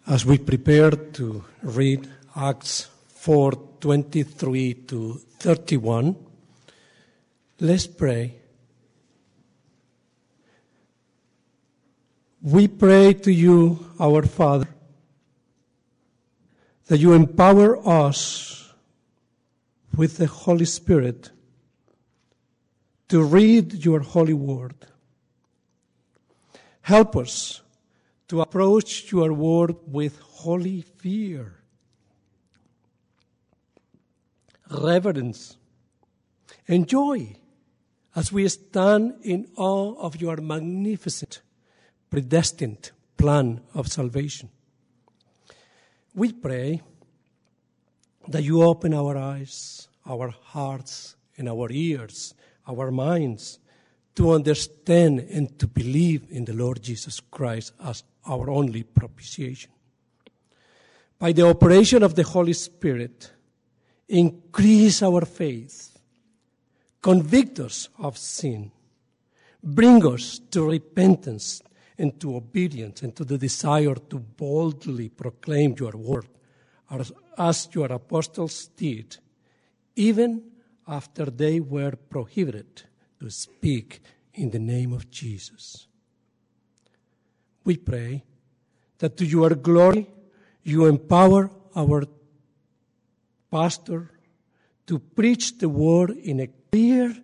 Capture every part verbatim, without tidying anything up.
As we prepare to read Acts four twenty-three to thirty-one, let's pray. We pray to you, our Father, that you empower us with the Holy Spirit to read your holy word. Help us to approach your word with holy fear, reverence, and joy as we stand in awe of your magnificent, predestined plan of salvation. We pray that you open our eyes, our hearts, and our ears, our minds, to understand and to believe in the Lord Jesus Christ as our only propitiation. By the operation of the Holy Spirit, increase our faith, convict us of sin, bring us to repentance and to obedience and to the desire to boldly proclaim your word as, as your apostles did, even after they were prohibited to speak in the name of Jesus. We pray that to your glory you empower our pastor to preach the word in a clear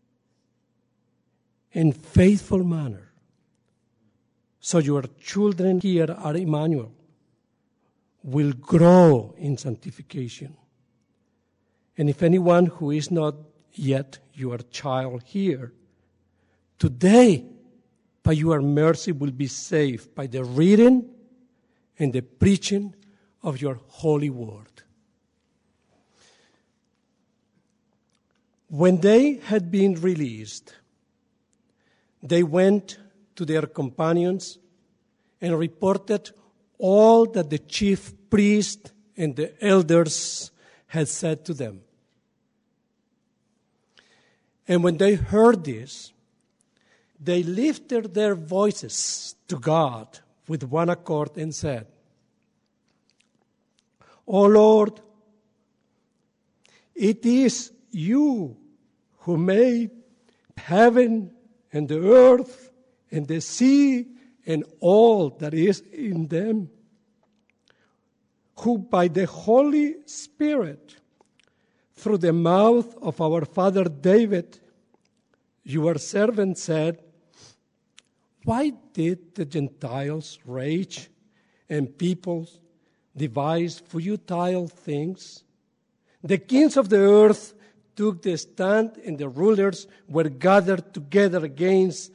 and faithful manner, so your children here at Emmanuel will grow in sanctification. And if anyone who is not yet your child here, today, by your mercy, will be saved by the reading and the preaching of your holy word. When they had been released, they went to their companions and reported all that the chief priest and the elders had said to them. And when they heard this, they lifted their voices to God with one accord and said, O Lord, it is you who made heaven and the earth and the sea and all that is in them, who by the Holy Spirit, through the mouth of our father David, your servant said, why did the Gentiles rage and peoples devise futile things? The kings of the earth took the stand, and the rulers were gathered together against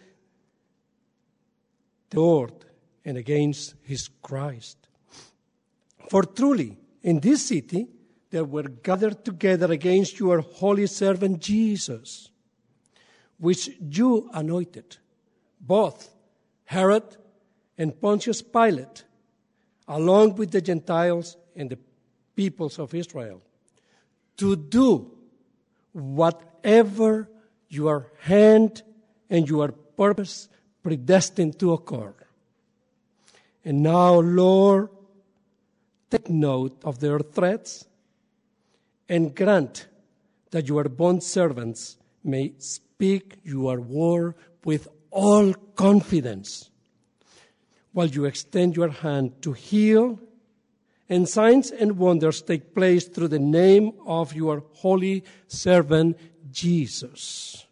the Lord and against his Christ. For truly, in this city, they were gathered together against your holy servant Jesus, which you anointed, both Herod and Pontius Pilate, along with the Gentiles and the peoples of Israel, to do whatever your hand and your purpose predestined to occur. And now, Lord, take note of their threats and grant that your bondservants may speak your word with all confidence, while you extend your hand to heal, and signs and wonders take place through the name of your holy servant Jesus.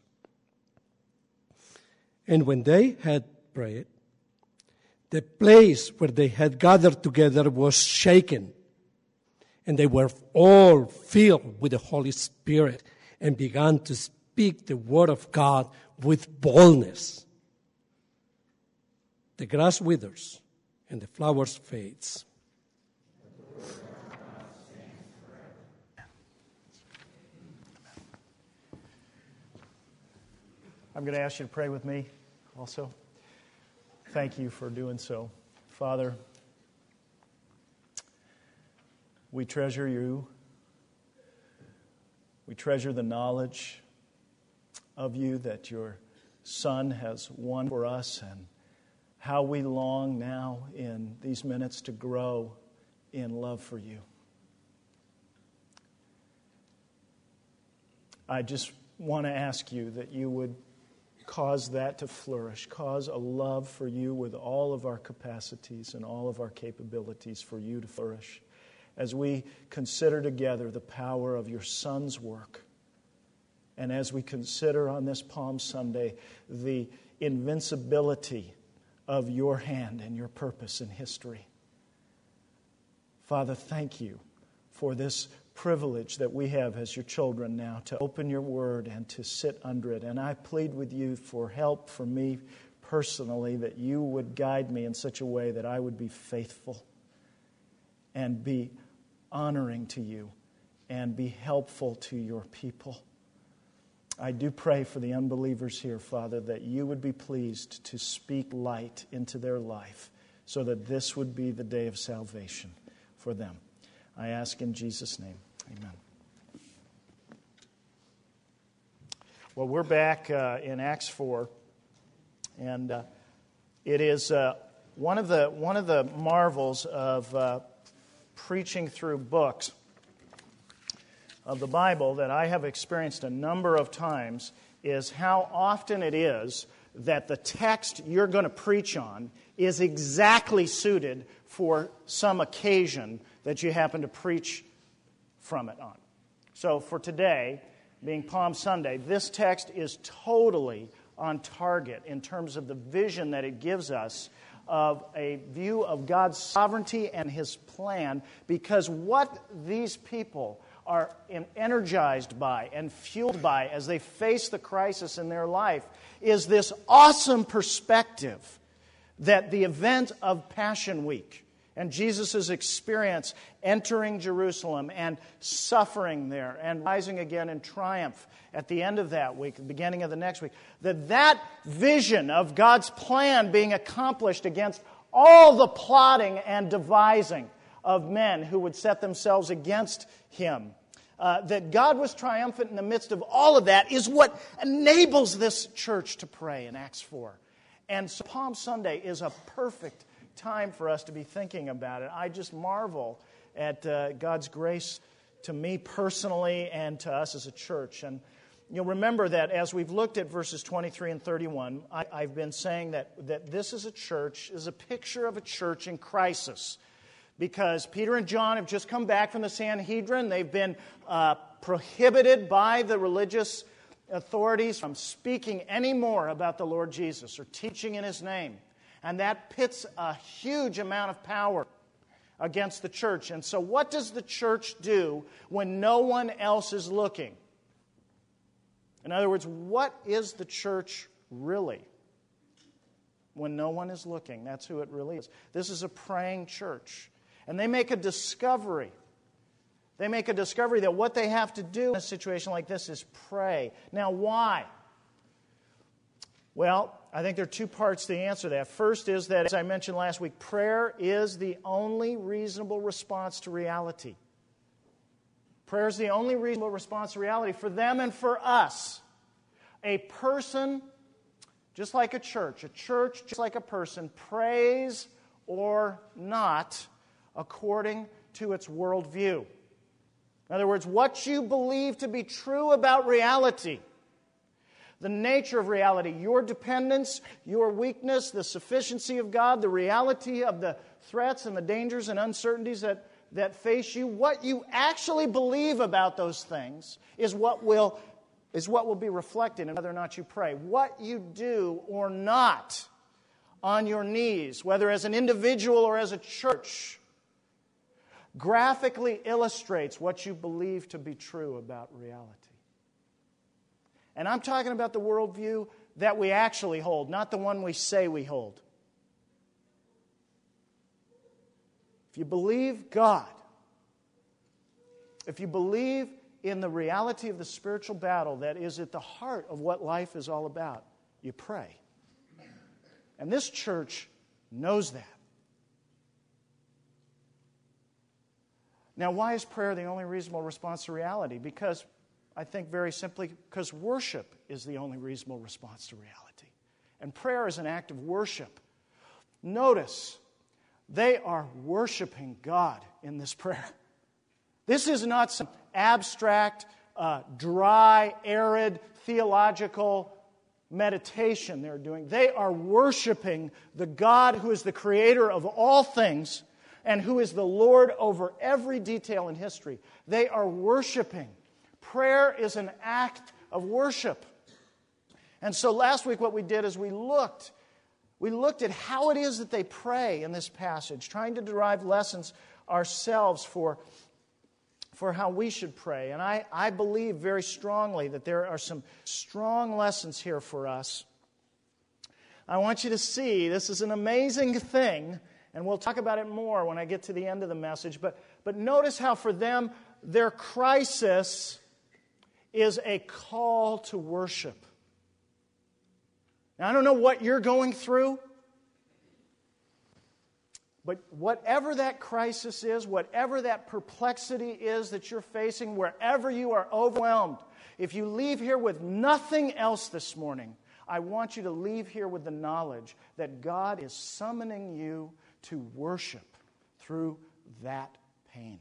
And when they had prayed, the place where they had gathered together was shaken, and they were all filled with the Holy Spirit and began to speak the word of God with boldness. The grass withers and the flowers fades. I'm going to ask you to pray with me also. Thank you for doing so. Father, we treasure you. We treasure the knowledge of you that your Son has won for us, and how we long now in these minutes to grow in love for you. I just want to ask you that you would cause that to flourish, cause a love for you with all of our capacities and all of our capabilities for you to flourish as we consider together the power of your Son's work, and as we consider on this Palm Sunday the invincibility of your hand and your purpose in history. Father, thank you for this privilege that we have as your children now to open your word and to sit under it. And I plead with you for help for me personally, that you would guide me in such a way that I would be faithful and be honoring to you and be helpful to your people. I do pray for the unbelievers here, Father, that you would be pleased to speak light into their life so that this would be the day of salvation for them. I ask in Jesus' name. Amen. Well, we're back uh, in Acts four, and uh, it is uh, one of the one of the marvels of uh, preaching through books of the Bible that I have experienced a number of times is how often it is that the text you're going to preach on is exactly suited for some occasion that you happen to preach from it on. So for today, being Palm Sunday, this text is totally on target in terms of the vision that it gives us of a view of God's sovereignty and His plan, because what these people are energized by and fueled by as they face the crisis in their life is this awesome perspective that the event of Passion Week and Jesus' experience entering Jerusalem and suffering there and rising again in triumph at the end of that week, the beginning of the next week, that that vision of God's plan being accomplished against all the plotting and devising of men who would set themselves against Him, uh, that God was triumphant in the midst of all of that is what enables this church to pray in Acts four. And so Palm Sunday is a perfect time for us to be thinking about it. I just marvel at uh, God's grace to me personally and to us as a church. And you'll remember that as we've looked at verses twenty-three and thirty-one, I, I've been saying that, that this is a church, is a picture of a church in crisis. Because Peter and John have just come back from the Sanhedrin. They've been uh, prohibited by the religious authorities from speaking any more about the Lord Jesus or teaching in His name. And that pits a huge amount of power against the church. And so what does the church do when no one else is looking? In other words, what is the church really when no one is looking? That's who it really is. This is a praying church. And they make a discovery. They make a discovery that what they have to do in a situation like this is pray. Now, why? Well, I think there are two parts to answer that. First is that, as I mentioned last week, prayer is the only reasonable response to reality. Prayer is the only reasonable response to reality for them and for us. A person, just like a church, a church, just like a person, prays or not according to its worldview. In other words, what you believe to be true about reality, the nature of reality, your dependence, your weakness, the sufficiency of God, the reality of the threats and the dangers and uncertainties that, that face you, what you actually believe about those things is what will, is what will be reflected in whether or not you pray. What you do or not on your knees, whether as an individual or as a church, graphically illustrates what you believe to be true about reality. And I'm talking about the worldview that we actually hold, not the one we say we hold. If you believe God, if you believe in the reality of the spiritual battle that is at the heart of what life is all about, you pray. And this church knows that. Now, why is prayer the only reasonable response to reality? Because, I think very simply, because worship is the only reasonable response to reality. And prayer is an act of worship. Notice, they are worshiping God in this prayer. This is not some abstract, uh, dry, arid, theological meditation they're doing. They are worshiping the God who is the creator of all things and who is the Lord over every detail in history. They are worshiping. Prayer is an act of worship. And so last week what we did is we looked, we looked at how it is that they pray in this passage, trying to derive lessons ourselves for, for how we should pray. And I, I believe very strongly that there are some strong lessons here for us. I want you to see this is an amazing thing, and we'll talk about it more when I get to the end of the message. But, but notice how for them, their crisis is a call to worship. Now, I don't know what you're going through, but whatever that crisis is, whatever that perplexity is that you're facing, wherever you are overwhelmed, if you leave here with nothing else this morning, I want you to leave here with the knowledge that God is summoning you to worship through that pain.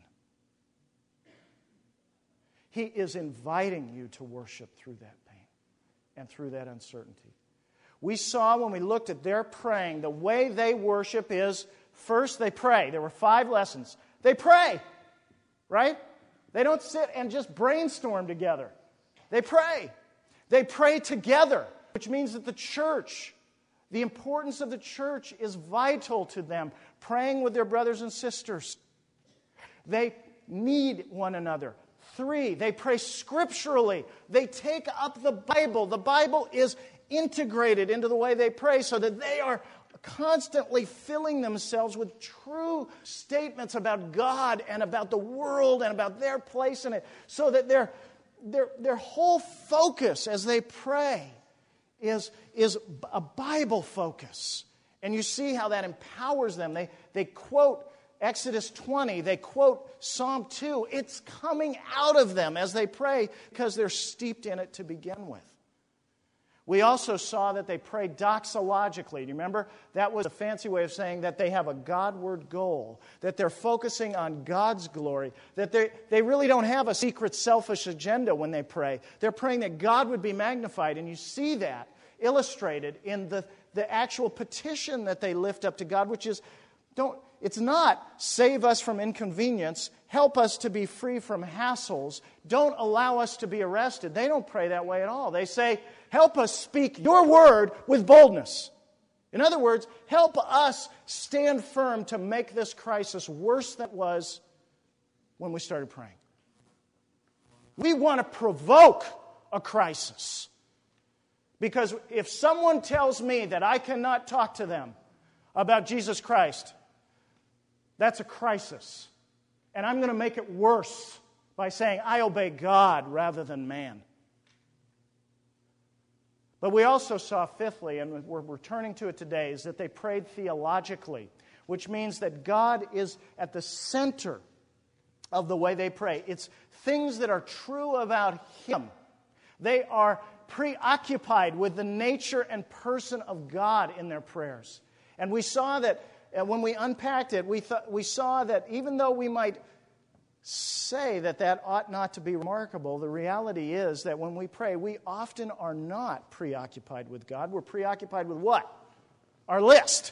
He is inviting you to worship through that pain and through that uncertainty. We saw when we looked at their praying, the way they worship is, first they pray. There were five lessons. They pray, right? They don't sit and just brainstorm together. They pray. They pray together, which means that the church, the importance of the church is vital to them, praying with their brothers and sisters. They need one another. Three, they pray scripturally. They take up the Bible. The Bible is integrated into the way they pray so that they are constantly filling themselves with true statements about God and about the world and about their place in it, so that their, their, their whole focus as they pray is, is a Bible focus. And you see how that empowers them. They, they quote Exodus twenty, they quote Psalm two. It's coming out of them as they pray because they're steeped in it to begin with. We also saw that they pray doxologically. Do you remember? That was a fancy way of saying that they have a Godward goal, that they're focusing on God's glory, that they, they really don't have a secret selfish agenda when they pray. They're praying that God would be magnified, and you see that illustrated in the, the actual petition that they lift up to God, which is, don't, it's not save us from inconvenience, help us to be free from hassles, don't allow us to be arrested. They don't pray that way at all. They say, help us speak your word with boldness. In other words, help us stand firm to make this crisis worse than it was when we started praying. We want to provoke a crisis. Because if someone tells me that I cannot talk to them about Jesus Christ, that's a crisis. And I'm going to make it worse by saying I obey God rather than man. But we also saw, fifthly, and we're returning to it today, is that they prayed theologically, which means that God is at the center of the way they pray. It's things that are true about Him. They are preoccupied with the nature and person of God in their prayers. And we saw that, when we unpacked it, we, th- we saw that even though we might say that that ought not to be remarkable, the reality is that when we pray, we often are not preoccupied with God. We're preoccupied with what? Our list.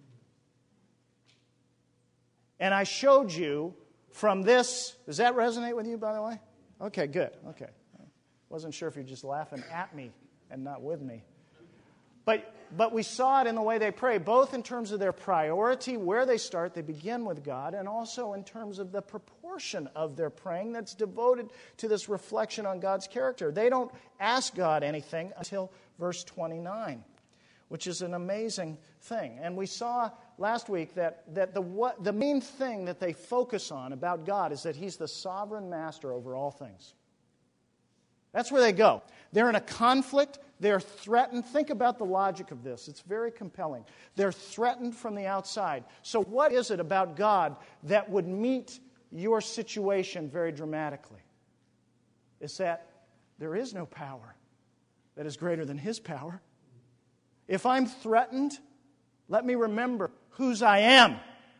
And I showed you from this, does that resonate with you, by the way? Okay, good. Okay. Wasn't sure if you're just laughing at me and not with me. But but we saw it in the way they pray, both in terms of their priority, where they start, they begin with God, and also in terms of the proportion of their praying that's devoted to this reflection on God's character. They don't ask God anything until verse twenty-nine, which is an amazing thing. And we saw last week that, that the, what, the main thing that they focus on about God is that He's the sovereign master over all things. That's where they go. They're in a conflict. They're threatened. Think about the logic of this. It's very compelling. They're threatened from the outside. So what is it about God that would meet your situation very dramatically? It's that there is no power that is greater than His power. If I'm threatened, Let me remember whose I am.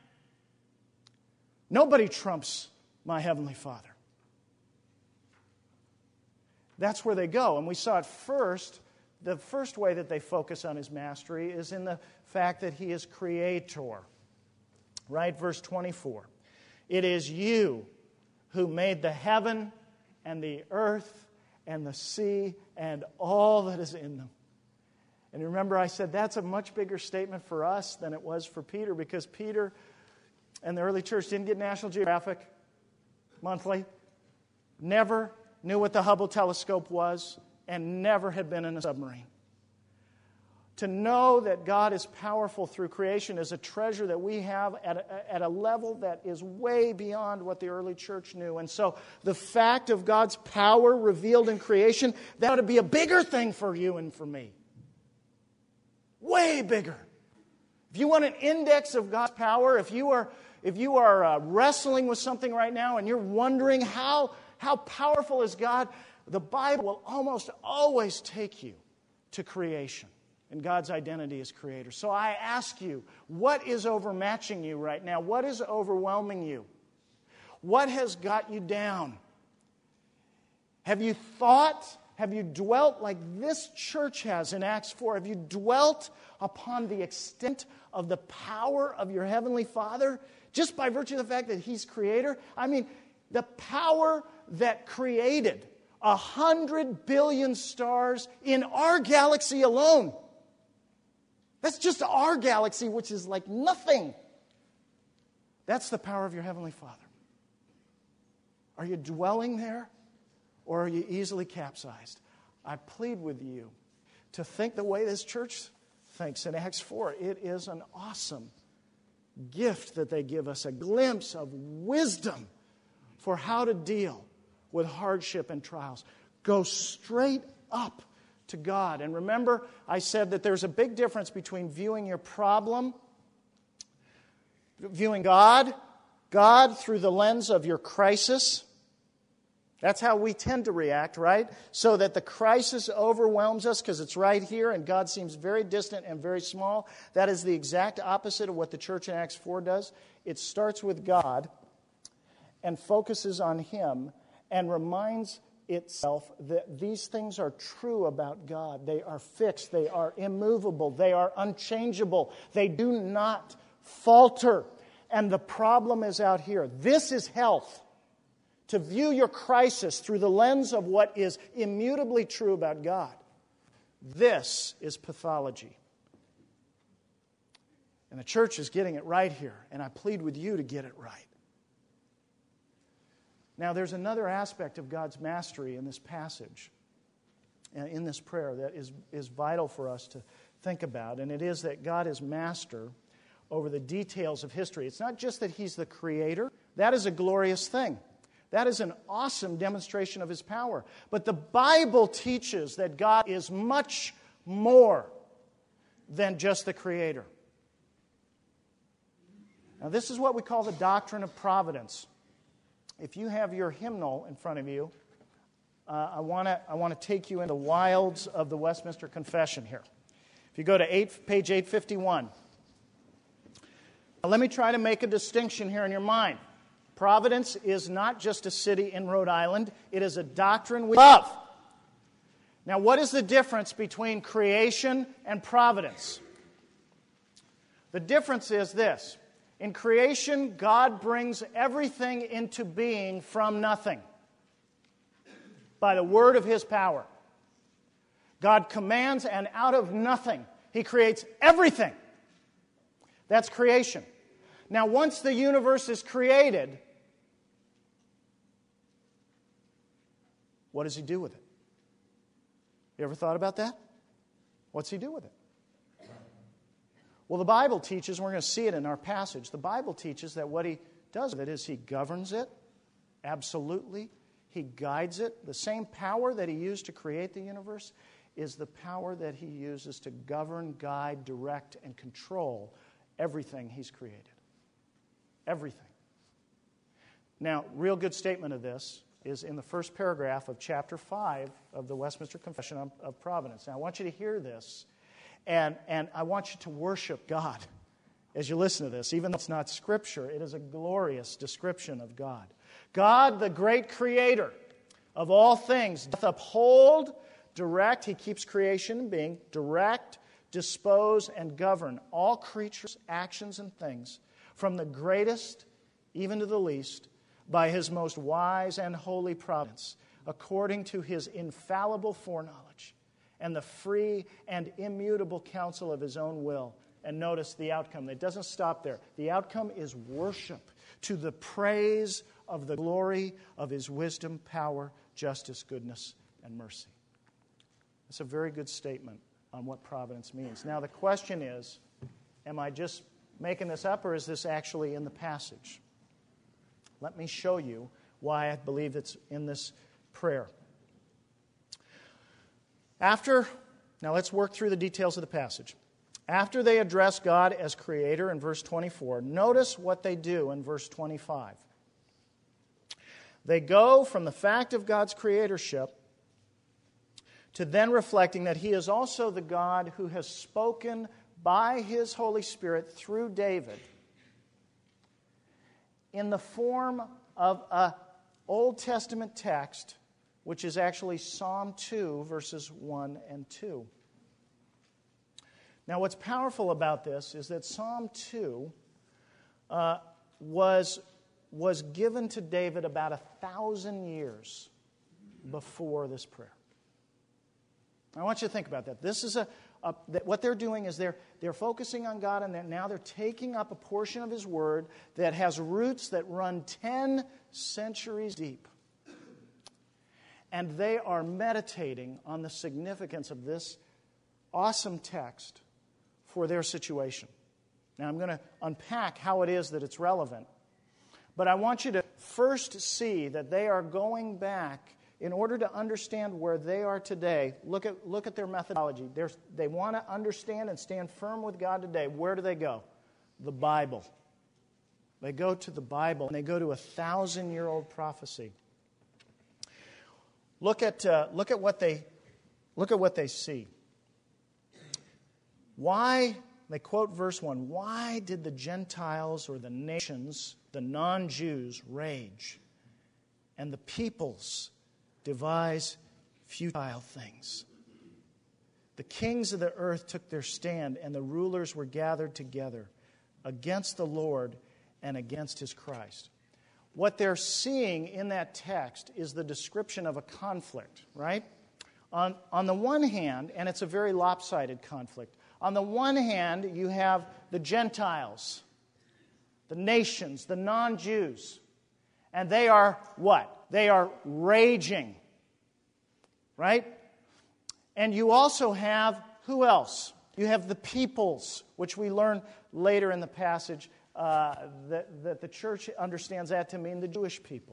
Nobody trumps my Heavenly Father. That's where they go. And we saw it first. The first way that they focus on His mastery is in the fact that He is Creator. Right? Verse twenty-four. It is you who made the heaven and the earth and the sea and all that is in them. And remember, I said that's a much bigger statement for us than it was for Peter, because Peter and the early church didn't get National Geographic monthly, never knew what the Hubble telescope was, and never had been in a submarine. To know that God is powerful through creation is a treasure that we have at a, at a level that is way beyond what the early church knew. And so the fact of God's power revealed in creation, that ought to be a bigger thing for you and for me. Way bigger. If you want an index of God's power, if you are, if you are uh, wrestling with something right now and you're wondering how, how powerful is God, the Bible will almost always take you to creation and God's identity as creator. So I ask you, what is overmatching you right now? What is overwhelming you? What has got you down? Have you thought, have you dwelt like this church has in Acts four? Have you dwelt upon the extent of the power of your Heavenly Father just by virtue of the fact that He's creator? I mean, the power that created a hundred billion stars in our galaxy alone. That's just our galaxy, which is like nothing. That's the power of your Heavenly Father. Are you dwelling there, or are you easily capsized? I plead with you to think the way this church thinks in Acts four. It is an awesome gift that they give us, a glimpse of wisdom for how to deal with hardship and trials. Go straight up to God. And remember, I said that there's a big difference between viewing your problem, viewing God, God through the lens of your crisis. That's how we tend to react, right? So that the crisis overwhelms us because it's right here and God seems very distant and very small. That is the exact opposite of what the church in Acts four does. It starts with God and focuses on Him and reminds itself that these things are true about God. They are fixed. They are immovable. They are unchangeable. They do not falter. And the problem is out here. This is health. To view your crisis through the lens of what is immutably true about God. This is pathology. And the church is getting it right here. And I plead with you to get it right. Now, there's another aspect of God's mastery in this passage, and in this prayer, that is, is vital for us to think about, and it is that God is master over the details of history. It's not just that He's the creator. That is a glorious thing. That is an awesome demonstration of His power. But the Bible teaches that God is much more than just the creator. Now, this is what we call the doctrine of providence. If you have your hymnal in front of you, uh, I want to I want to take you into the wilds of the Westminster Confession here. If you go to eight, page eight fifty-one. Now, let me try to make a distinction here in your mind. Providence is not just a city in Rhode Island. It is a doctrine we love. Now, what is the difference between creation and providence? The difference is this. In creation, God brings everything into being from nothing by the word of His power. God commands, and out of nothing, He creates everything. That's creation. Now, once the universe is created, what does He do with it? You ever thought about that? What's He do with it? Well, the Bible teaches, and we're going to see it in our passage, the Bible teaches that what He does with it is He governs it, absolutely. He guides it. The same power that He used to create the universe is the power that He uses to govern, guide, direct, and control everything He's created. Everything. Now, real good statement of this is in the first paragraph of chapter five of the Westminster Confession of Providence. Now, I want you to hear this And, and I want you to worship God as you listen to this. Even though it's not Scripture, it is a glorious description of God. God, the great creator of all things, doth uphold, direct, He keeps creation being, direct, dispose, and govern all creatures, actions, and things, from the greatest even to the least, by His most wise and holy providence, according to His infallible foreknowledge, and the free and immutable counsel of His own will. And notice the outcome. It doesn't stop there. The outcome is worship to the praise of the glory of His wisdom, power, justice, goodness, and mercy. That's a very good statement on what providence means. Now the question is, am I just making this up, or is this actually in the passage? Let me show you why I believe it's in this prayer. After, now let's work through the details of the passage. After they address God as Creator in verse twenty-four, notice what they do in verse twenty-five. They go from the fact of God's creatorship to then reflecting that He is also the God who has spoken by His Holy Spirit through David in the form of an Old Testament text, which is actually Psalm two, verses one and two. Now, what's powerful about this is that Psalm two uh, was, was given to David about a thousand years before this prayer. I want you to think about that. This is a, a that what they're doing is they're they're focusing on God, and they're, now they're taking up a portion of His Word that has roots that run ten centuries deep. And they are meditating on the significance of this awesome text for their situation. Now, I'm going to unpack how it is that it's relevant. But I want you to first see that they are going back in order to understand where they are today. Look at, look at their methodology. They're, they want to understand and stand firm with God today. Where do they go? The Bible. They go to the Bible, and they go to a thousand-year-old prophecy. Look at uh, look at what they look at what they see. Why, they quote verse one, why did the Gentiles or the nations, the non-Jews, rage, and the peoples devise futile things? The kings of the earth took their stand, and the rulers were gathered together against the Lord and against His Christ. What they're seeing in that text is the description of a conflict, right? On, on the one hand, and it's a very lopsided conflict, on the one hand, you have the Gentiles, the nations, the non-Jews, and they are what? They are raging, right? And you also have, who else? You have the peoples, which we learn later in the passage, uh, that, that the church understands that to mean the Jewish people.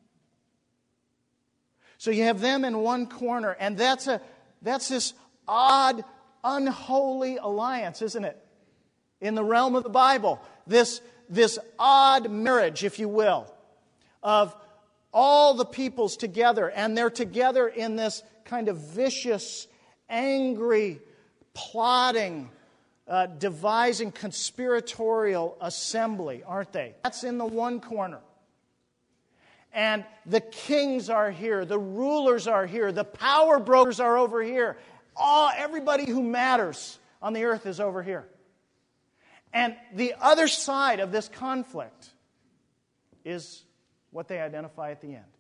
So you have them in one corner, and that's a that's this odd, unholy alliance, isn't it? In the realm of the Bible, this, this odd marriage, if you will, of all the peoples together, and they're together in this kind of vicious, angry, plotting, uh, devising, conspiratorial assembly, aren't they? That's in the one corner. And the kings are here, the rulers are here, the power brokers are over here. All, everybody who matters on the earth is over here. And the other side of this conflict is what they identify at the end.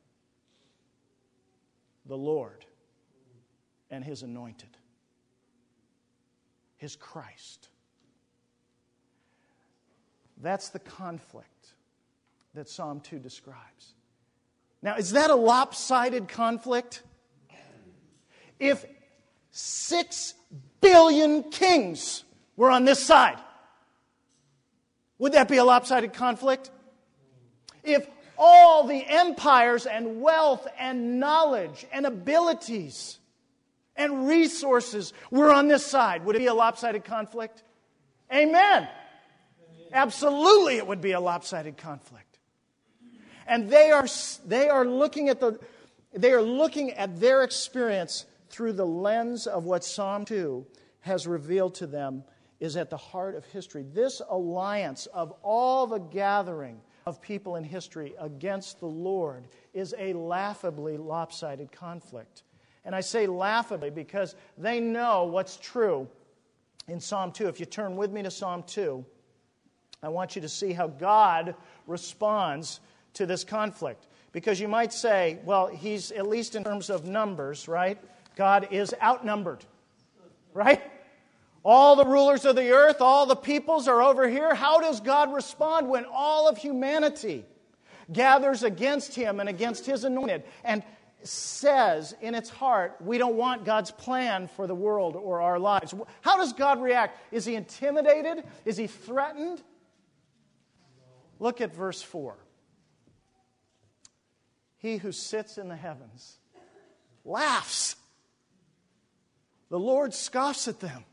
The Lord and His anointed. His Christ. That's the conflict that Psalm two describes. Now, is that a lopsided conflict? If six billion kings were on this side, would that be a lopsided conflict? If all the empires and wealth and knowledge and abilities and resources were on this side, would it be a lopsided conflict? Amen. Absolutely, it would be a lopsided conflict. And they are they are looking at the they are looking at their experience through the lens of what Psalm two has revealed to them is at the heart of history. This alliance of all the gathering of people in history against the Lord is a laughably lopsided conflict. And I say laughably because they know what's true in Psalm two. If you turn with me to Psalm two, I want you to see how God responds to this conflict. Because you might say, well, he's, at least in terms of numbers, right? God is outnumbered, right? All the rulers of the earth, all the peoples are over here. How does God respond when all of humanity gathers against Him and against His anointed and says in its heart, we don't want God's plan for the world or our lives? How does God react? Is He intimidated? Is He threatened? Look at verse four. He who sits in the heavens laughs. The Lord scoffs at them.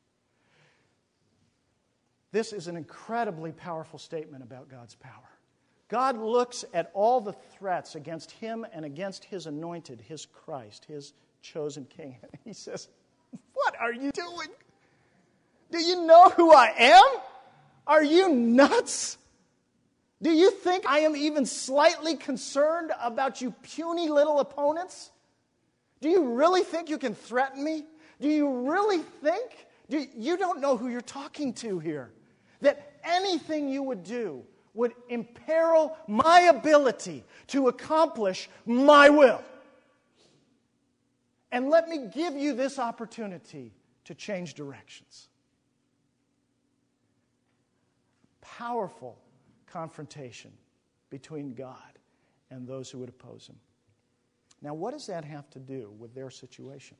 This is an incredibly powerful statement about God's power. God looks at all the threats against Him and against His anointed, His Christ, His chosen King. And He says, what are you doing? Do you know who I am? Are you nuts? Do you think I am even slightly concerned about you puny little opponents? Do you really think you can threaten me? Do you really think? Do, you don't know who you're talking to here. That anything you would do would imperil my ability to accomplish my will. And let me give you this opportunity to change directions. Powerful confrontation between God and those who would oppose Him. Now, what does that have to do with their situation?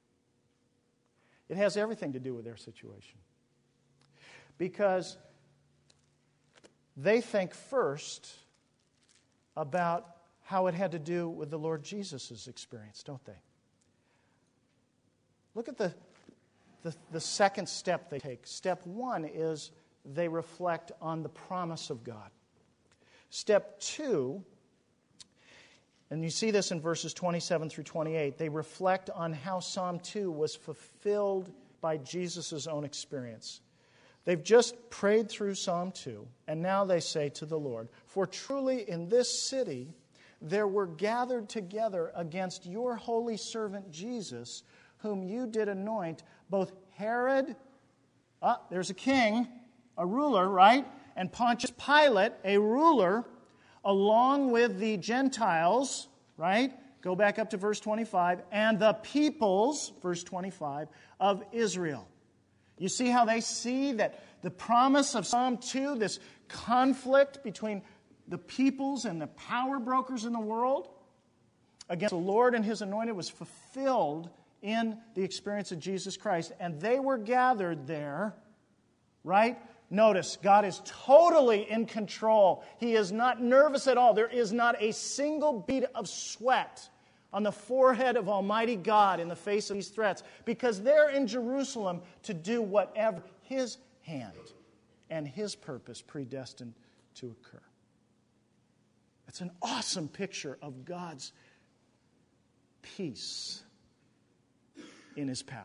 It has everything to do with their situation. Because they think first about how it had to do with the Lord Jesus' experience, don't they? Look at the, the, the second step they take. Step one is they reflect on the promise of God. Step two, and you see this in verses twenty-seven through twenty-eight, they reflect on how Psalm two was fulfilled by Jesus' own experience. They've just prayed through Psalm two, and now they say to the Lord, for truly in this city there were gathered together against your holy servant Jesus, whom you did anoint, both Herod, ah, there's a king, a ruler, right? And Pontius Pilate, a ruler, along with the Gentiles, right? Go back up to verse twenty-five. And the peoples, verse twenty-five, of Israel. You see how they see that the promise of Psalm two, this conflict between the peoples and the power brokers in the world against the Lord and His anointed, was fulfilled in the experience of Jesus Christ. And they were gathered there, right? Notice, God is totally in control. He is not nervous at all. There is not a single bead of sweat on the forehead of Almighty God in the face of these threats, because they're in Jerusalem to do whatever His hand and His purpose predestined to occur. It's an awesome picture of God's peace in His power.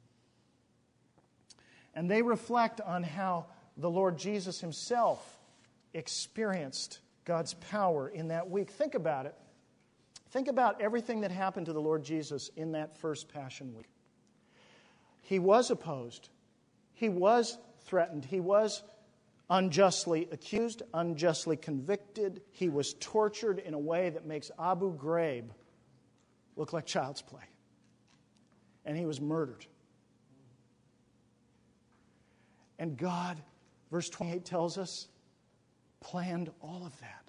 And they reflect on how the Lord Jesus Himself experienced God's power in that week. Think about it. Think about everything that happened to the Lord Jesus in that first Passion Week. He was opposed. He was threatened. He was unjustly accused, unjustly convicted. He was tortured in a way that makes Abu Ghraib look like child's play. And He was murdered. And God, verse twenty-eight tells us, planned all of that.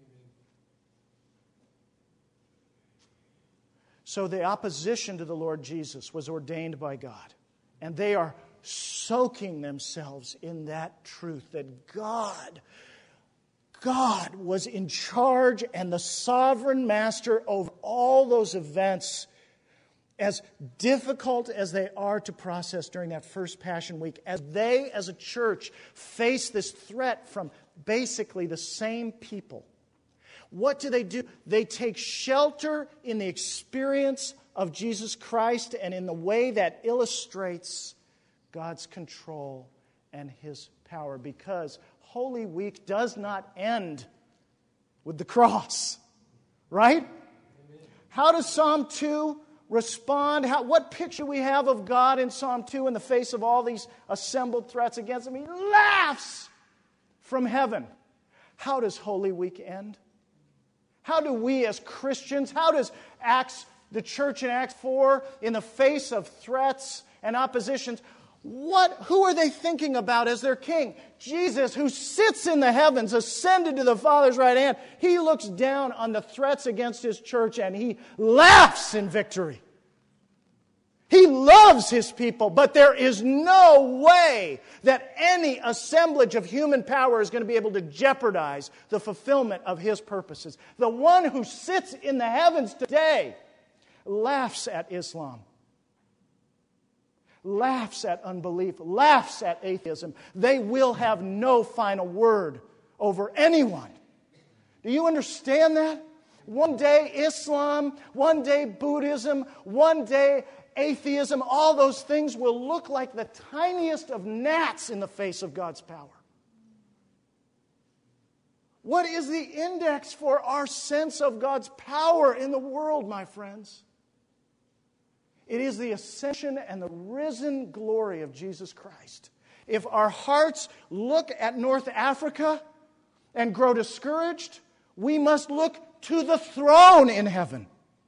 So the opposition to the Lord Jesus was ordained by God. And they are soaking themselves in that truth that God, God was in charge and the sovereign master over all those events, as difficult as they are to process during that first Passion Week, as they as a church face this threat from basically the same people. What do they do? They take shelter in the experience of Jesus Christ and in the way that illustrates God's control and His power, because Holy Week does not end with the cross, right? Amen. How does Psalm two respond? How, what picture we have of God in Psalm two in the face of all these assembled threats against Him? He laughs from heaven. How does Holy Week end? How do we as Christians, how does Acts, the church in Acts four, in the face of threats and oppositions, what, who are they thinking about as their king? Jesus, who sits in the heavens, ascended to the Father's right hand. He looks down on the threats against His church and He laughs in victory. He loves His people, but there is no way that any assemblage of human power is going to be able to jeopardize the fulfillment of His purposes. The one who sits in the heavens today laughs at Islam, laughs at unbelief, laughs at atheism. They will have no final word over anyone. Do you understand that? One day Islam, one day Buddhism, one day atheism, all those things will look like the tiniest of gnats in the face of God's power. What is the index for our sense of God's power in the world, my friends? It is the ascension and the risen glory of Jesus Christ. If our hearts look at North Africa and grow discouraged, we must look to the throne in heaven.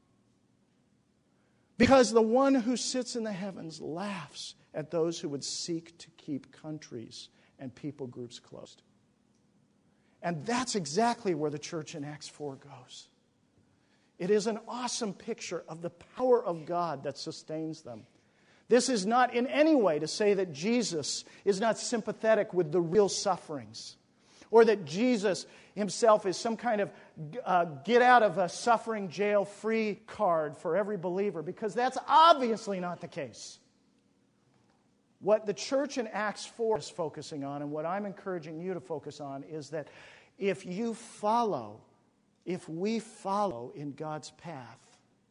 Because the one who sits in the heavens laughs at those who would seek to keep countries and people groups closed. And that's exactly where the church in Acts four goes. It is an awesome picture of the power of God that sustains them. This is not in any way to say that Jesus is not sympathetic with the real sufferings, or that Jesus Himself is some kind of uh, get out of a suffering jail free card for every believer, because that's obviously not the case. What the church in Acts four is focusing on, and what I'm encouraging you to focus on, is that if you follow, if we follow in God's path,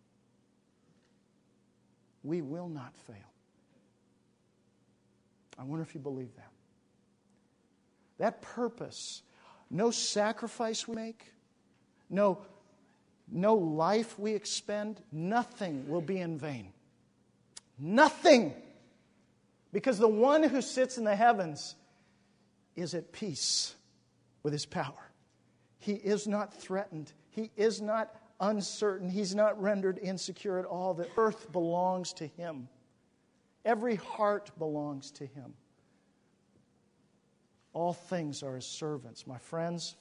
we will not fail. I wonder if you believe that. That purpose, no sacrifice we make, no, no life we expend, nothing will be in vain. Nothing. Because the one who sits in the heavens is at peace with His power. He is not threatened. He is not uncertain. He's not rendered insecure at all. The earth belongs to Him. Every heart belongs to Him. All things are His servants. My friends,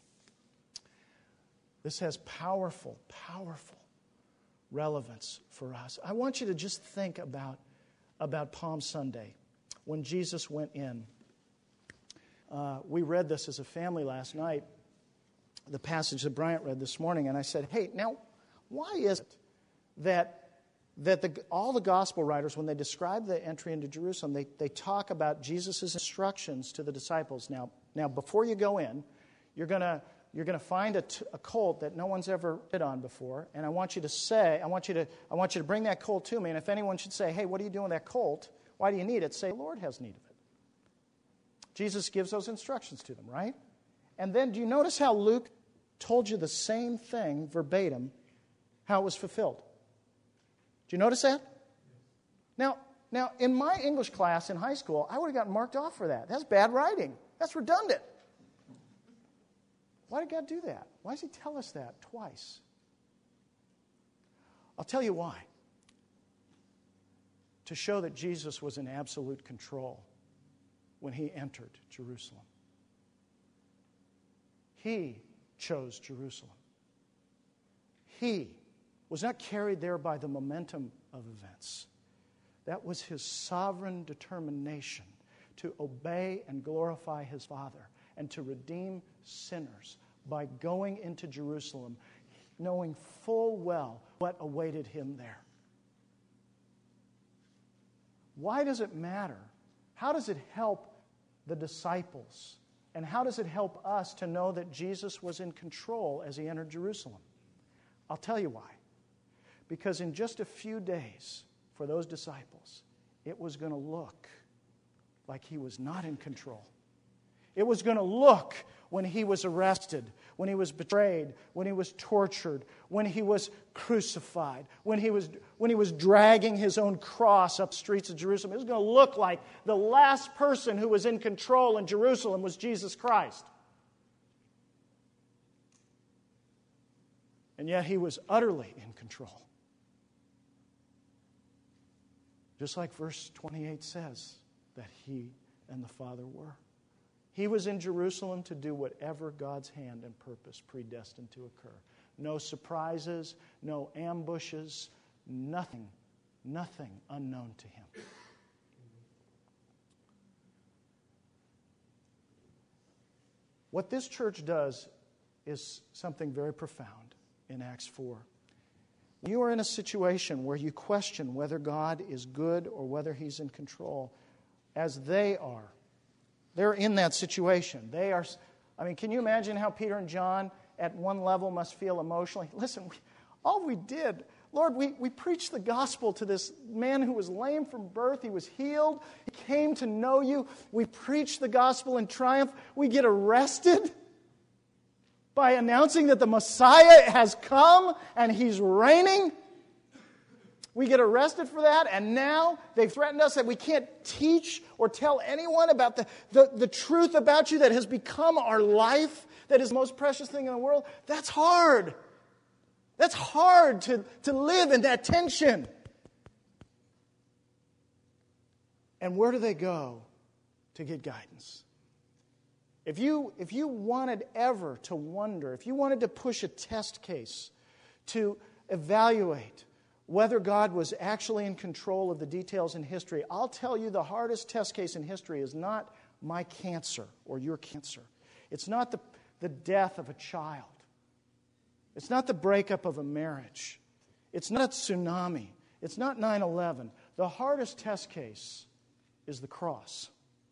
this has powerful, powerful relevance for us. I want you to just think about, about Palm Sunday, when Jesus went in. Uh, we read this as a family last night, the passage that Bryant read this morning, and I said, hey, now, why is it that that the, all the gospel writers, when they describe the entry into Jerusalem, they, they talk about Jesus' instructions to the disciples. Now, now before you go in, you're going to you're going to find a, t- a colt that no one's ever rid on before, and I want you to say, I want you to I want you to bring that colt to me, and if anyone should say, hey, what are you doing with that colt? Why do you need it? Say, the Lord has need of it. Jesus gives those instructions to them, right? And then do you notice how Luke told you the same thing verbatim, how it was fulfilled? Do you notice that? Now, now, in my English class in high school, I would have gotten marked off for that. That's bad writing. That's redundant. Why did God do that? Why does He tell us that twice? I'll tell you why. To show that Jesus was in absolute control when He entered Jerusalem. He chose Jerusalem. He was not carried there by the momentum of events. That was His sovereign determination to obey and glorify His Father and to redeem sinners by going into Jerusalem, knowing full well what awaited Him there. Why does it matter? How does it help the disciples? And how does it help us to know that Jesus was in control as He entered Jerusalem? I'll tell you why. Because in just a few days, for those disciples, it was going to look like he was not in control. It was going to look when he was arrested, when he was betrayed, when he was tortured, when he was crucified, when he was, when he was dragging his own cross up the streets of Jerusalem. It was going to look like the last person who was in control in Jerusalem was Jesus Christ. And yet he was utterly in control. Just like verse twenty-eight says that he and the Father were. He was in Jerusalem to do whatever God's hand and purpose predestined to occur. No surprises, no ambushes, nothing, nothing unknown to him. What this church does is something very profound in Acts four. When you are in a situation where you question whether God is good or whether He's in control, as they are, they're in that situation. They are, I mean, can you imagine how Peter and John at one level must feel emotionally? Listen, we, all we did, Lord, we, we preached the gospel to this man who was lame from birth. He was healed. He came to know you. We preached the gospel in triumph. We get arrested by announcing that the Messiah has come and He's reigning. We get arrested for that, and now they've threatened us that we can't teach or tell anyone about the, the, the truth about you that has become our life, that is the most precious thing in the world. That's hard. That's hard to, to live in that tension. And where do they go to get guidance? If you, if you wanted ever to wonder, if you wanted to push a test case to evaluate whether God was actually in control of the details in history, I'll tell you the hardest test case in history is not my cancer or your cancer. It's not the, the death of a child. It's not the breakup of a marriage. It's not a tsunami. It's not nine eleven. The hardest test case is the cross.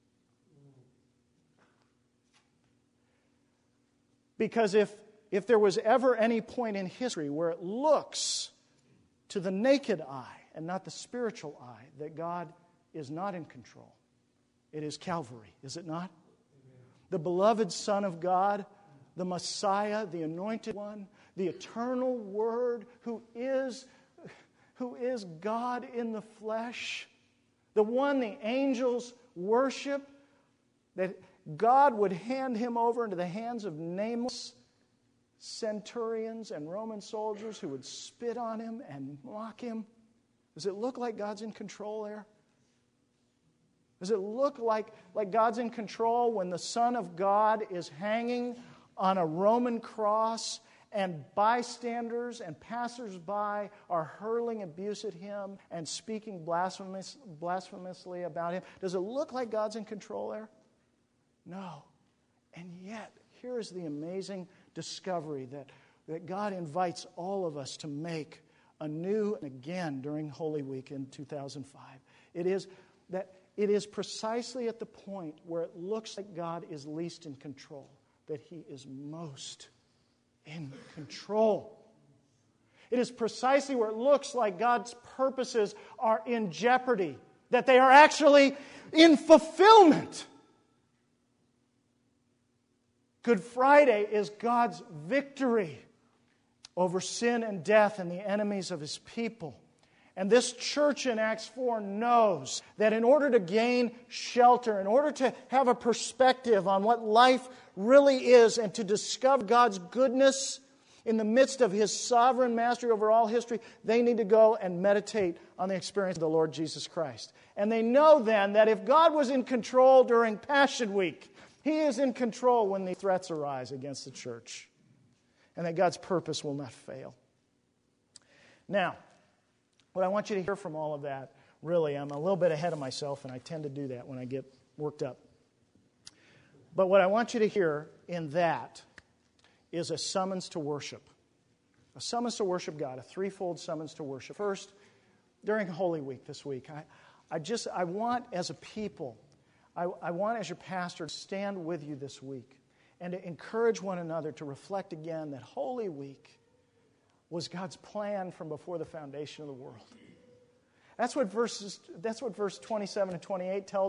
Because if, if there was ever any point in history where it looks to the naked eye and not the spiritual eye that God is not in control, it is Calvary, is it not? Amen. The beloved Son of God, the Messiah, the Anointed One, the eternal Word who is, who is God in the flesh, the one the angels worship, that God would hand Him over into the hands of nameless centurions and Roman soldiers who would spit on Him and mock Him. Does it look like God's in control there? Does it look like, like God's in control when the Son of God is hanging on a Roman cross and bystanders and passers-by are hurling abuse at Him and speaking blasphemous, blasphemously about Him? Does it look like God's in control there? No. And yet, here is the amazing discovery that, that God invites all of us to make anew and again during Holy Week in two thousand five. It is that it is precisely at the point where it looks like God is least in control that He is most in control. It is precisely where it looks like God's purposes are in jeopardy, that they are actually in fulfillment. Good Friday is God's victory over sin and death and the enemies of His people. And this church in Acts four knows that in order to gain shelter, in order to have a perspective on what life really is and to discover God's goodness in the midst of His sovereign mastery over all history, they need to go and meditate on the experience of the Lord Jesus Christ. And they know then that if God was in control during Passion Week, He is in control when the threats arise against the church, and that God's purpose will not fail. Now, what I want you to hear from all of that, really, I'm a little bit ahead of myself, and I tend to do that when I get worked up. But what I want you to hear in that is a summons to worship. A summons to worship God, a threefold summons to worship. First, during Holy Week this week, I, I just, I want as a people, I, I want as your pastor to stand with you this week and to encourage one another to reflect again that Holy Week was God's plan from before the foundation of the world. That's what verses, that's what verse twenty-seven and twenty-eight tells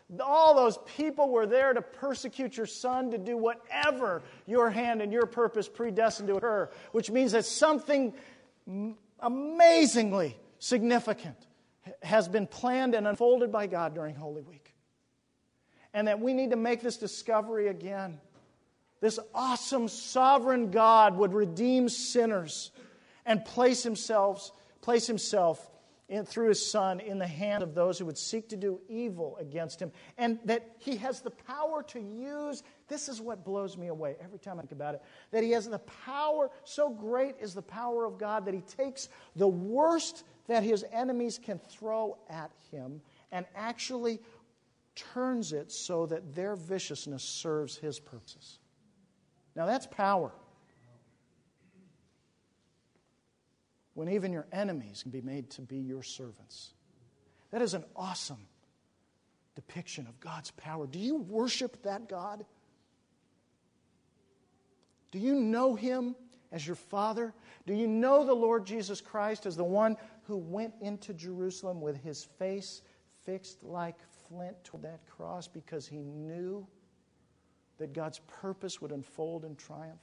All those people were there to persecute your son, to do whatever your hand and your purpose predestined to occur, which means that something amazingly significant has been planned and unfolded by God during Holy Week. And that we need to make this discovery again. This awesome, sovereign God would redeem sinners and place himself, place himself in, through his Son in the hand of those who would seek to do evil against him. And that he has the power to use, this is what blows me away every time I think about it, that he has the power, so great is the power of God that he takes the worst that his enemies can throw at him and actually turns it so that their viciousness serves his purposes. Now that's power. When even your enemies can be made to be your servants. That is an awesome depiction of God's power. Do you worship that God? Do you know him as your Father? Do you know the Lord Jesus Christ as the one who went into Jerusalem with his face fixed like flint toward that cross because he knew that God's purpose would unfold in triumph?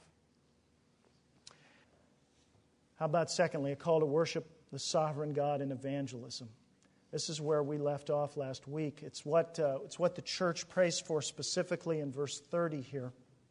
How about secondly, a call to worship the sovereign God in evangelism? This is where we left off last week. It's what, uh, it's what the church prays for specifically in verse thirty here.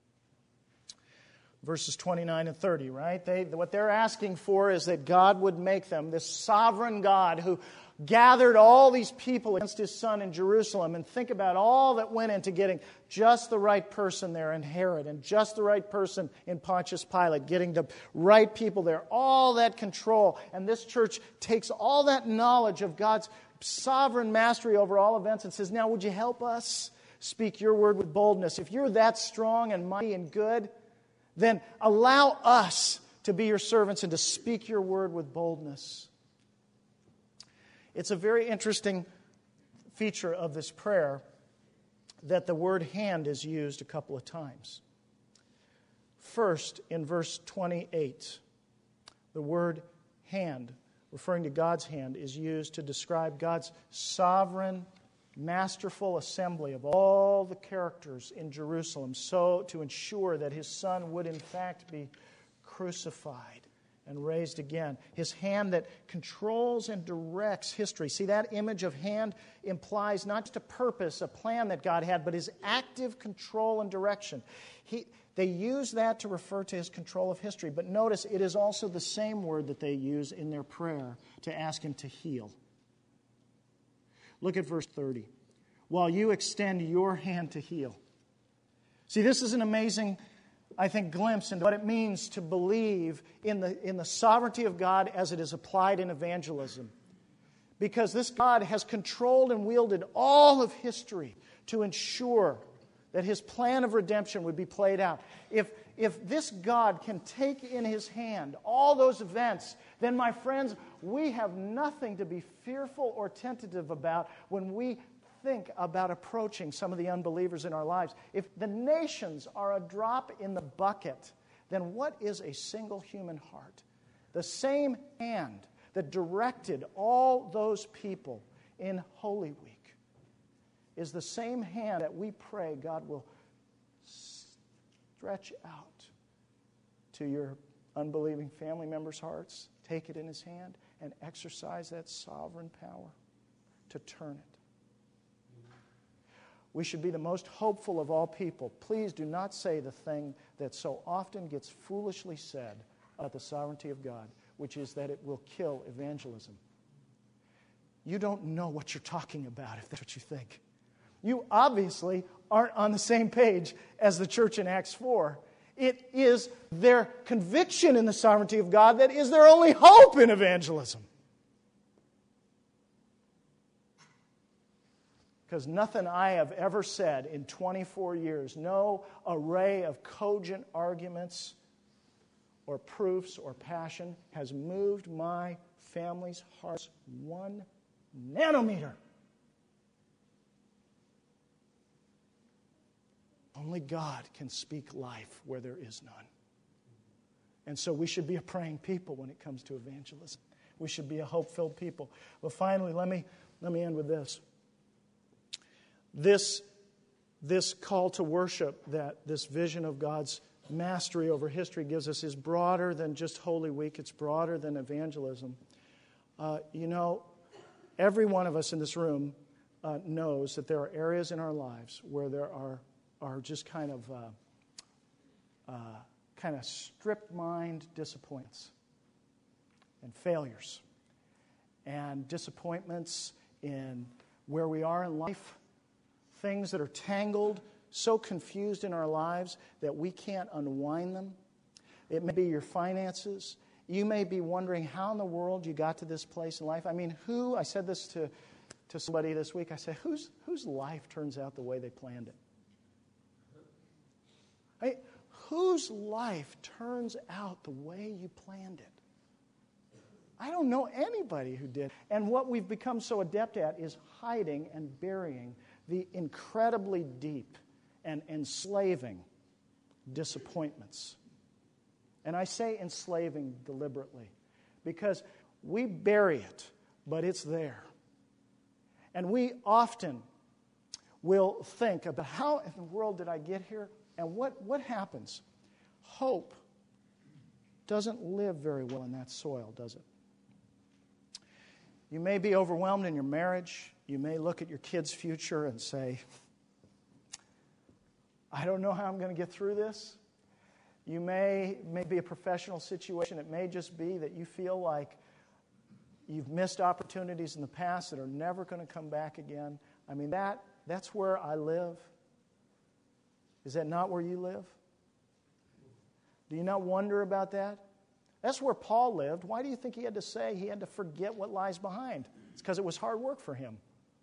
Verses twenty-nine and thirty, right? They, what they're asking for is that God would make them, this sovereign God who gathered all these people against his Son in Jerusalem. And think about all that went into getting just the right person there in Herod and just the right person in Pontius Pilate, getting the right people there, all that control. And this church takes all that knowledge of God's sovereign mastery over all events and says, now would you help us speak your word with boldness? If you're that strong and mighty and good, then allow us to be your servants and to speak your word with boldness. It's a very interesting feature of this prayer that the word hand is used a couple of times. First, in verse twenty-eight, the word hand, referring to God's hand, is used to describe God's sovereign, masterful assembly of all the characters in Jerusalem, so to ensure that his Son would in fact be crucified and raised again. His hand that controls and directs history. See, that image of hand implies not just a purpose, a plan that God had, but his active control and direction. He, they use that to refer to his control of history. But notice, it is also the same word that they use in their prayer to ask him to heal. Look at verse thirty. While you extend your hand to heal. See, this is an amazing, I think, glimpse into what it means to believe in the, in the sovereignty of God as it is applied in evangelism. Because this God has controlled and wielded all of history to ensure that his plan of redemption would be played out. If, if this God can take in his hand all those events, then, my friends, we have nothing to be fearful or tentative about when we think about approaching some of the unbelievers in our lives. If the nations are a drop in the bucket, then what is a single human heart? The same hand that directed all those people in Holy Week is the same hand that we pray God will stretch out to your unbelieving family members' hearts, take it in his hand, and exercise that sovereign power to turn it. We should be the most hopeful of all people. Please do not say the thing that so often gets foolishly said about the sovereignty of God, which is that it will kill evangelism. You don't know what you're talking about if that's what you think. You obviously aren't on the same page as the church in Acts four. It is their conviction in the sovereignty of God that is their only hope in evangelism. Because nothing I have ever said in twenty-four years, no array of cogent arguments or proofs or passion has moved my family's hearts one nanometer. Only God can speak life where there is none. And so we should be a praying people when it comes to evangelism. We should be a hope-filled people. Well, finally, let me, let me end with this. this, this call to worship that this vision of God's mastery over history gives us is broader than just Holy Week. It's broader than evangelism. Uh, you know, every one of us in this room uh, knows that there are areas in our lives where there are, are just kind of uh, uh, kind of stripped mind disappointments and failures and disappointments in where we are in life, things that are tangled, so confused in our lives that we can't unwind them. It may be your finances. You may be wondering how in the world you got to this place in life. I mean, who, I said this to, to somebody this week, I said, whose, whose life turns out the way they planned it? I, whose life turns out the way you planned it? I don't know anybody who did. And what we've become so adept at is hiding and burying the incredibly deep and enslaving disappointments. And I say enslaving deliberately because we bury it, but it's there. And we often will think about how in the world did I get here? And what, what happens? Hope doesn't live very well in that soil, does it? You may be overwhelmed in your marriage. You may look at your kids' future and say, I don't know how I'm going to get through this. You may, may be a professional situation. It may just be that you feel like you've missed opportunities in the past that are never going to come back again. I mean, that that's where I live. Is that not where you live? Do you not wonder about that? That's where Paul lived. Why do you think he had to say he had to forget what lies behind? It's because it was hard work for him.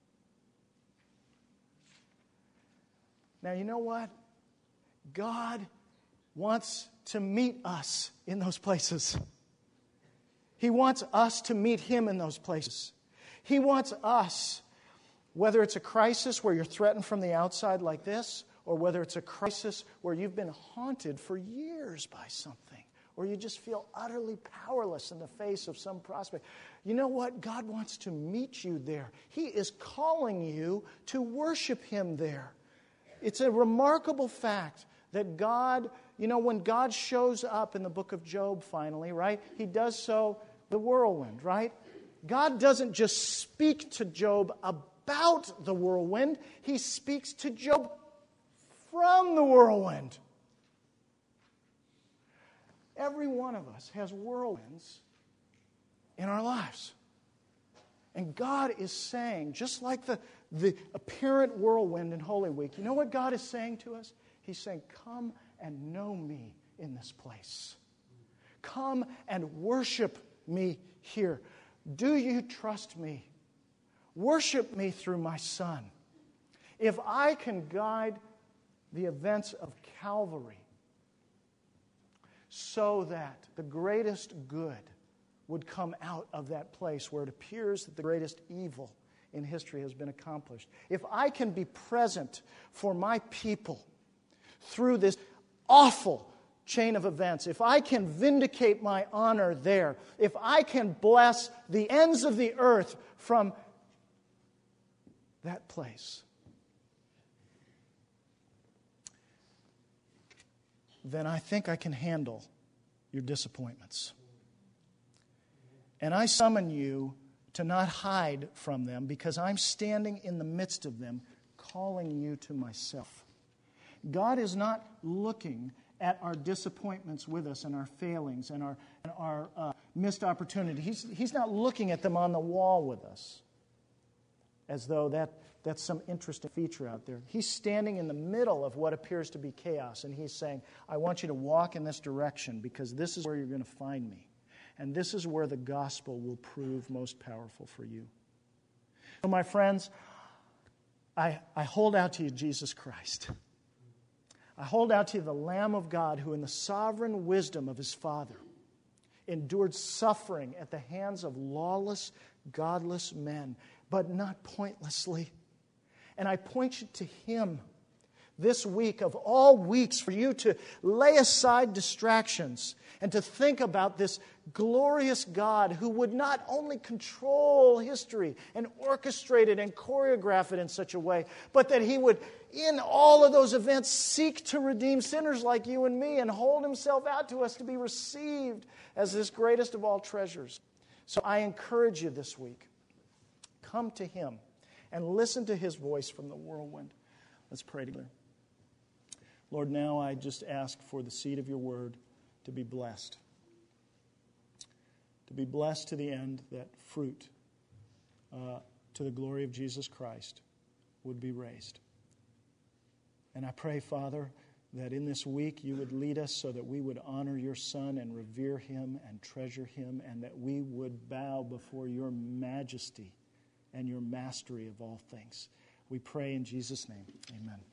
Now, you know what? God wants to meet us in those places. He wants us to meet Him in those places. He wants us, whether it's a crisis where you're threatened from the outside like this, or whether it's a crisis where you've been haunted for years by something, or you just feel utterly powerless in the face of some prospect. You know what? God wants to meet you there. He is calling you to worship Him there. It's a remarkable fact that God, you know, when God shows up in the book of Job finally, right? He does so, the whirlwind, right? God doesn't just speak to Job about the whirlwind. He speaks to Job from the whirlwind. Every one of us has whirlwinds in our lives. And God is saying, just like the, the apparent whirlwind in Holy Week, you know what God is saying to us? He's saying, come and know me in this place. Come and worship me here. Do you trust me? Worship me through my Son. If I can guide the events of Calvary so that the greatest good would come out of that place where it appears that the greatest evil in history has been accomplished. If I can be present for my people through this awful chain of events, if I can vindicate my honor there, if I can bless the ends of the earth from that place, then I think I can handle your disappointments. And I summon you to not hide from them because I'm standing in the midst of them, calling you to myself. God is not looking at our disappointments with us and our failings and our, and our uh, missed opportunity. He's, he's not looking at them on the wall with us as though that, that's some interesting feature out there. He's standing in the middle of what appears to be chaos, and He's saying, I want you to walk in this direction because this is where you're going to find me. And this is where the gospel will prove most powerful for you. So, my friends, I, I hold out to you Jesus Christ. I hold out to you the Lamb of God who in the sovereign wisdom of His Father endured suffering at the hands of lawless, godless men, but not pointlessly. And I point you to Him, this week of all weeks for you to lay aside distractions and to think about this glorious God who would not only control history and orchestrate it and choreograph it in such a way, but that He would, in all of those events, seek to redeem sinners like you and me and hold Himself out to us to be received as this greatest of all treasures. So I encourage you this week, come to Him and listen to His voice from the whirlwind. Let's pray together. Lord, now I just ask for the seed of your word to be blessed. To be blessed to the end that fruit uh, to the glory of Jesus Christ would be raised. And I pray, Father, that in this week you would lead us so that we would honor your Son and revere Him and treasure Him, and that we would bow before your majesty and your mastery of all things. We pray in Jesus' name. Amen.